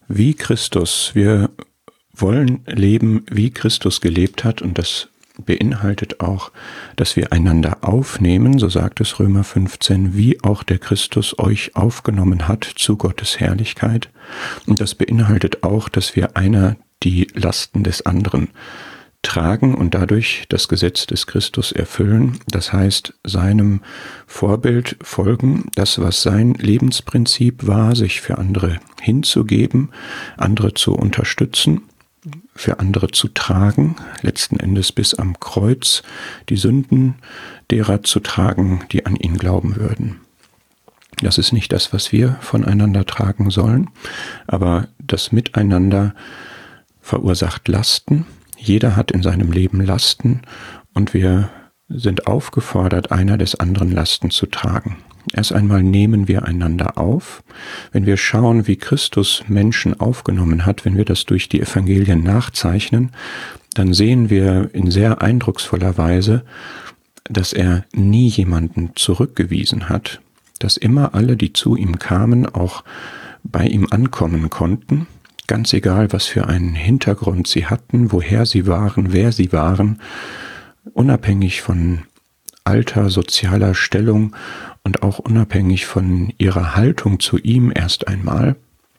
wie Christus. Wir wollen leben, wie Christus gelebt hat, und das beinhaltet auch, dass wir einander aufnehmen, so sagt es Römer 15, wie auch der Christus euch aufgenommen hat zu Gottes Herrlichkeit. Und das beinhaltet auch, dass wir einer die Lasten des anderen tragen und dadurch das Gesetz des Christus erfüllen. Das heißt, seinem Vorbild folgen, das, was sein Lebensprinzip war, sich für andere hinzugeben, andere zu unterstützen, für andere zu tragen, letzten Endes bis am Kreuz die Sünden derer zu tragen, die an ihn glauben würden. Das ist nicht das, was wir voneinander tragen sollen, aber das Miteinander verursacht Lasten. Jeder hat in seinem Leben Lasten und wir sind aufgefordert, einer des anderen Lasten zu tragen. Erst einmal nehmen wir einander auf. Wenn wir schauen, wie Christus Menschen aufgenommen hat, wenn wir das durch die Evangelien nachzeichnen, dann sehen wir in sehr eindrucksvoller Weise, dass er nie jemanden zurückgewiesen hat, dass immer alle, die zu ihm kamen, auch bei ihm ankommen konnten, ganz egal, was für einen Hintergrund sie hatten, woher sie waren, wer sie waren, unabhängig von Alter, sozialer Stellung und auch unabhängig von ihrer Haltung zu ihm erst einmal,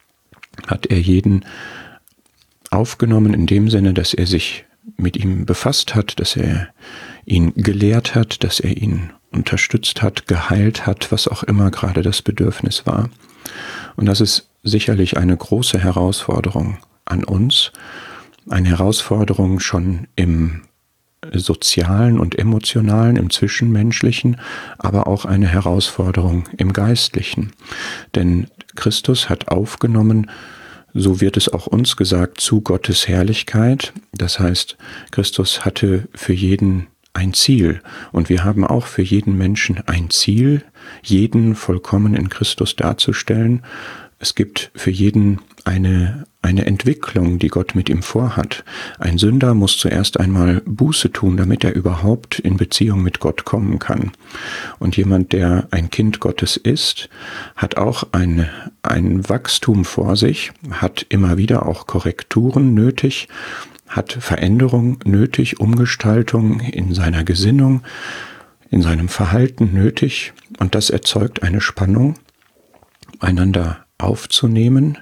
hat er jeden aufgenommen in dem Sinne, dass er sich mit ihm befasst hat, dass er ihn gelehrt hat, dass er ihn unterstützt hat, geheilt hat, was auch immer gerade das Bedürfnis war. Und das ist sicherlich eine große Herausforderung an uns, eine Herausforderung schon im Sozialen und Emotionalen, im Zwischenmenschlichen, aber auch eine Herausforderung im Geistlichen. Denn Christus hat aufgenommen, so wird es auch uns gesagt, zu Gottes Herrlichkeit. Das heißt, Christus hatte für jeden ein Ziel und wir haben auch für jeden Menschen ein Ziel, jeden vollkommen in Christus darzustellen. Es gibt für jeden eine Entwicklung, die Gott mit ihm vorhat. Ein Sünder muss zuerst einmal Buße tun, damit er überhaupt in Beziehung mit Gott kommen kann. Und jemand, der ein Kind Gottes ist, hat auch ein Wachstum vor sich, hat immer wieder auch Korrekturen nötig, hat Veränderung nötig, Umgestaltung in seiner Gesinnung, in seinem Verhalten nötig. Und das erzeugt eine Spannung, einander aufzunehmen,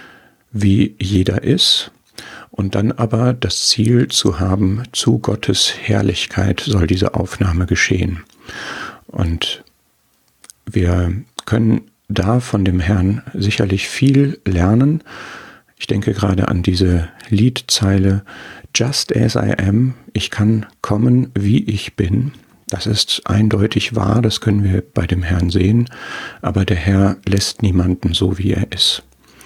wie jeder ist, und dann aber das Ziel zu haben, zu Gottes Herrlichkeit soll diese Aufnahme geschehen. Und wir können da von dem Herrn sicherlich viel lernen. Ich denke gerade an diese Liedzeile, Just as I am, ich kann kommen, wie ich bin. Das ist eindeutig wahr, das können wir bei dem Herrn sehen, aber der Herr lässt niemanden so, wie er ist.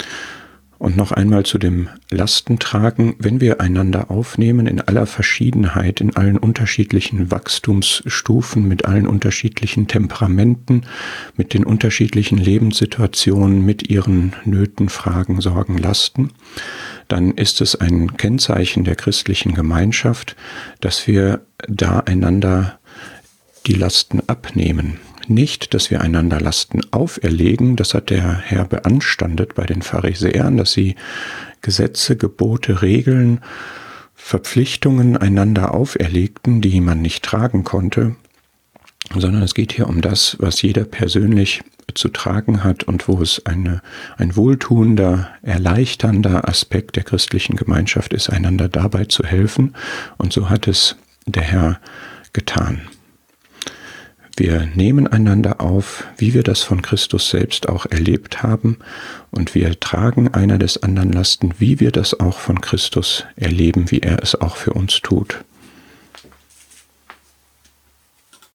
Und noch einmal zu dem Lastentragen, wenn wir einander aufnehmen in aller Verschiedenheit, in allen unterschiedlichen Wachstumsstufen, mit allen unterschiedlichen Temperamenten, mit den unterschiedlichen Lebenssituationen, mit ihren Nöten, Fragen, Sorgen, Lasten, dann ist es ein Kennzeichen der christlichen Gemeinschaft, dass wir da einander die Lasten abnehmen. Nicht, dass wir einander Lasten auferlegen, das hat der Herr beanstandet bei den Pharisäern, dass sie Gesetze, Gebote, Regeln, Verpflichtungen einander auferlegten, die man nicht tragen konnte, sondern es geht hier um das, was jeder persönlich zu tragen hat und wo es ein wohltuender, erleichternder Aspekt der christlichen Gemeinschaft ist, einander dabei zu helfen. Und so hat es der Herr getan. Wir nehmen einander auf, wie wir das von Christus selbst auch erlebt haben, und wir tragen einer des anderen Lasten, wie wir das auch von Christus erleben, wie er es auch für uns tut.